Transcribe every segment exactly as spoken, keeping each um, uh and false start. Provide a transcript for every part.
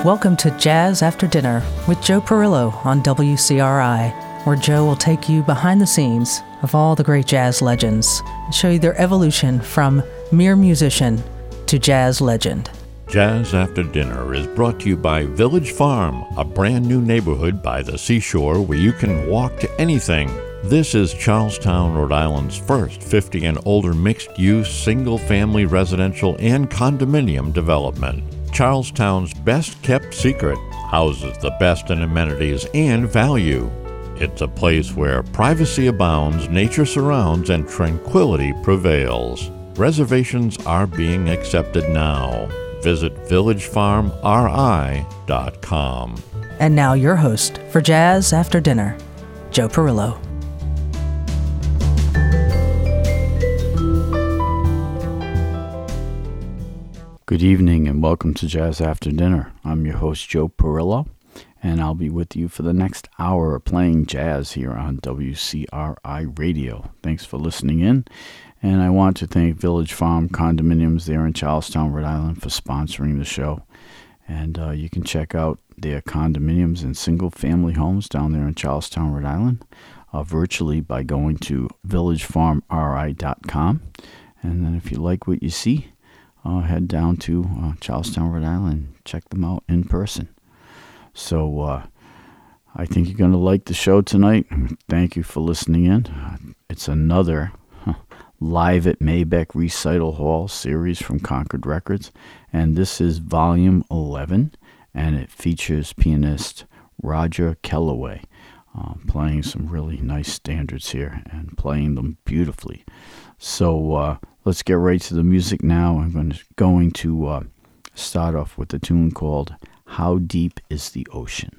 Welcome to Jazz After Dinner with Joe Perillo on W C R I, where Joe will take you behind the scenes of all the great jazz legends and show you their evolution from mere musician to jazz legend. Jazz After Dinner is brought to you by Village Farm, a brand new neighborhood by the seashore where you can walk to anything. This is Charlestown, Rhode Island's first fifty and older mixed-use, single-family residential and condominium development. Charlestown's best-kept secret houses the best in amenities and value. It's a place where privacy abounds, nature surrounds, and tranquility prevails. Reservations are being accepted now. Visit village farm r i dot com. And now your host for Jazz After Dinner, Joe Perillo. Good evening and welcome to Jazz After Dinner. I'm your host, Joe Perillo, and I'll be with you for the next hour playing jazz here on W C R I Radio. Thanks for listening in, and I want to thank Village Farm Condominiums there in Charlestown, Rhode Island for sponsoring the show. And uh, you can check out their condominiums and single-family homes down there in Charlestown, Rhode Island, uh, virtually by going to village farm r i dot com. And then if you like what you see, Uh, head down to uh, Charlestown, Rhode Island, check them out in person. So uh, I think you're going to like the show tonight. Thank you for listening in. Uh, it's another huh, Live at Mabeck Recital Hall series from Concord Records, and this is volume eleven, and it features pianist Roger Kellaway uh, playing some really nice standards here and playing them beautifully. So uh, let's get right to the music now. I'm going to, going to uh, start off with a tune called How Deep is the Ocean?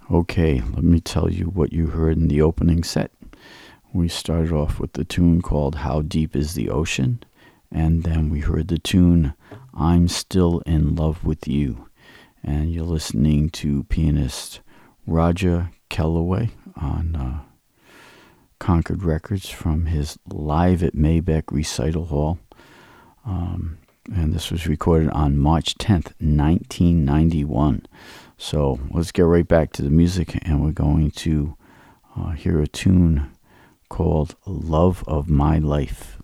Okay, let me tell you what you heard in the opening set. We started off with the tune called How Deep Is the Ocean, and then we heard the tune I'm Still in Love with You. And you're listening to pianist Roger Kellaway on uh, Concord Records from his Live at Maybach Recital Hall. Um, and this was recorded on March tenth, nineteen ninety-one. So let's get right back to the music, and we're going to uh, hear a tune called Love of My Life.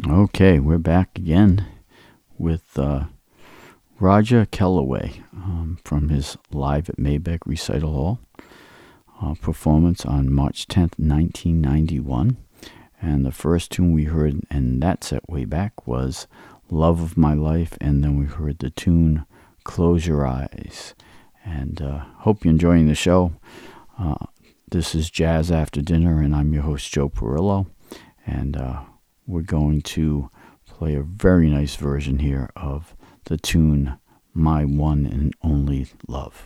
Okay, we're back again with uh, Roger Kellaway um, from his Live at Maybach Recital Hall uh, performance on March tenth, nineteen ninety-one. And the first tune we heard in that set way back was Love of My Life, and then we heard the tune Close Your Eyes. And uh, hope you're enjoying the show. Uh, this is Jazz After Dinner, and I'm your host, Joe Perillo. And uh, we're going to play a very nice version here of the tune My One and Only Love.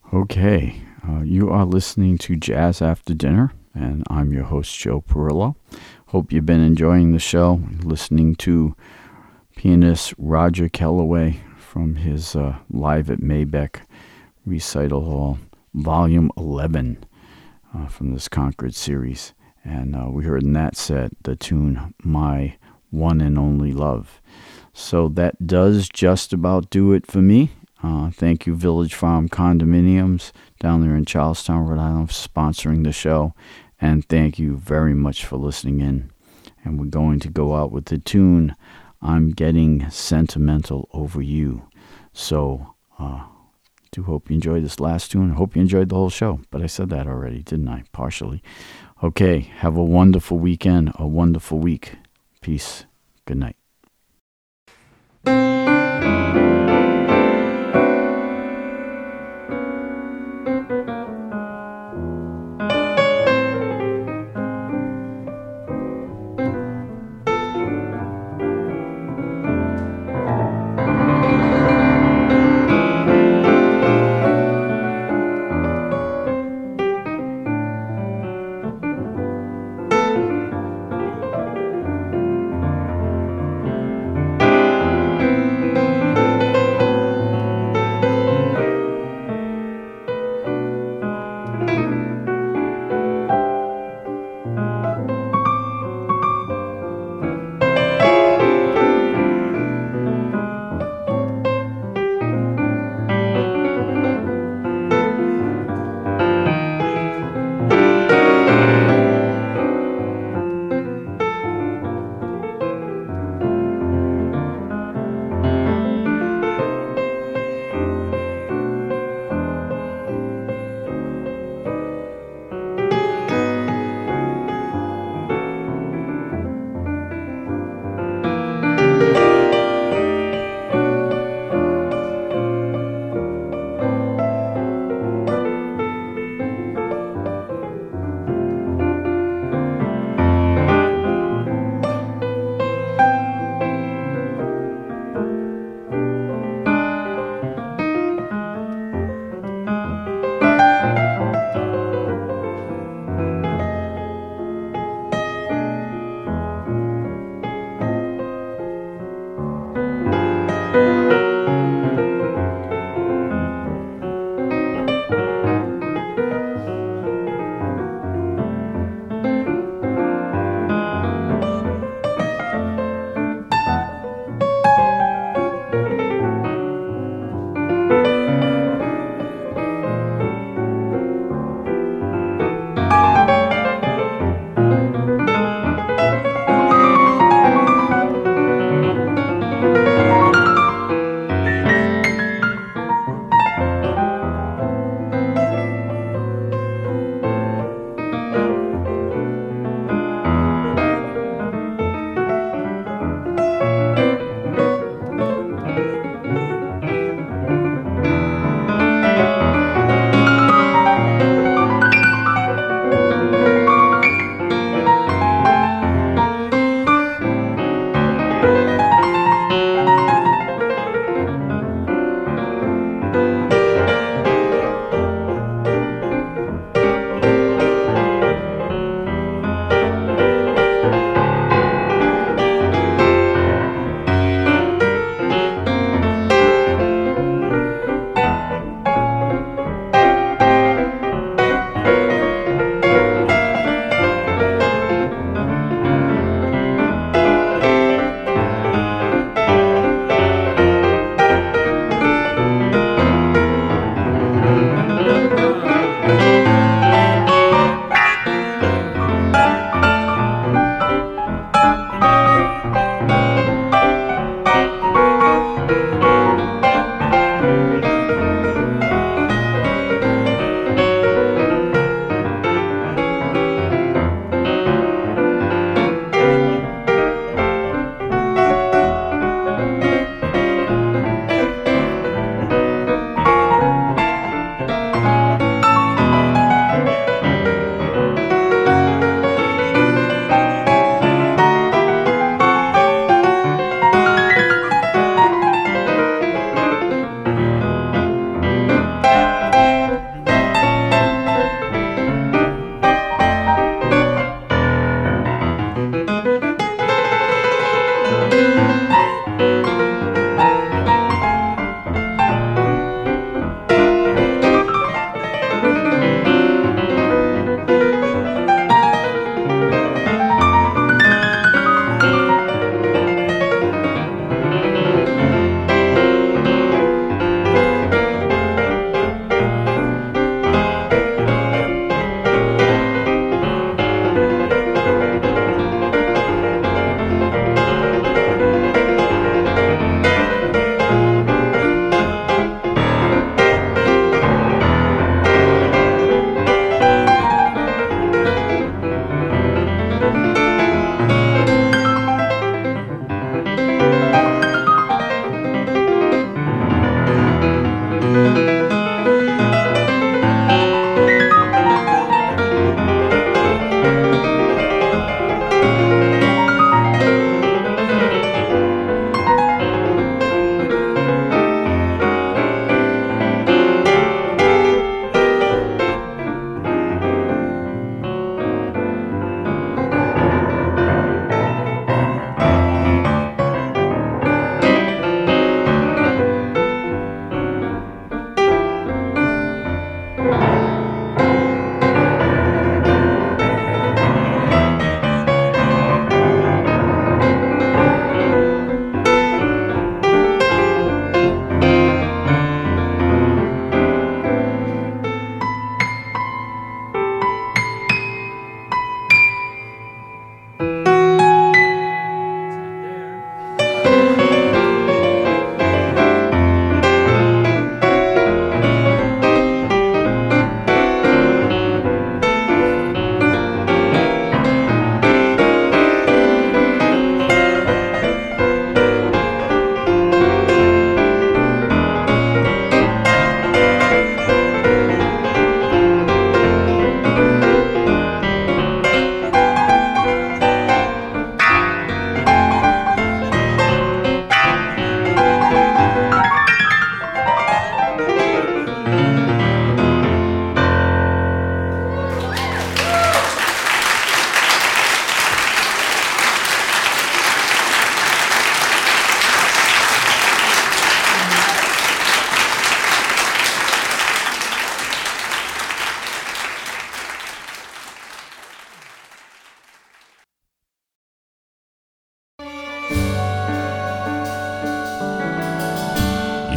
Okay, uh, you are listening to Jazz After Dinner, and I'm your host, Joe Perillo. Hope you've been enjoying the show, listening to pianist Roger Kellaway from his uh, Live at Maybach Recital Hall, Volume eleven uh, from this Concord series. And uh, we heard in that set the tune, My One and Only Love. So that does just about do it for me. Uh, thank you, Village Farm Condominiums down there in Charlestown, Rhode Island, for sponsoring the show. And thank you very much for listening in. And we're going to go out with the tune, I'm Getting Sentimental Over You. So, uh, do hope you enjoyed this last tune. I hope you enjoyed the whole show. But I said that already, didn't I? Partially. Okay, have a wonderful weekend, a wonderful week. Peace. Good night.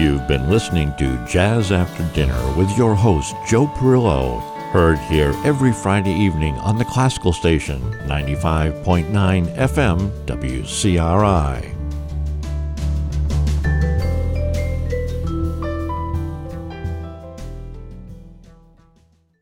You've been listening to Jazz After Dinner with your host, Joe Perillo, heard here every Friday evening on the Classical Station, ninety-five point nine F M W C R I.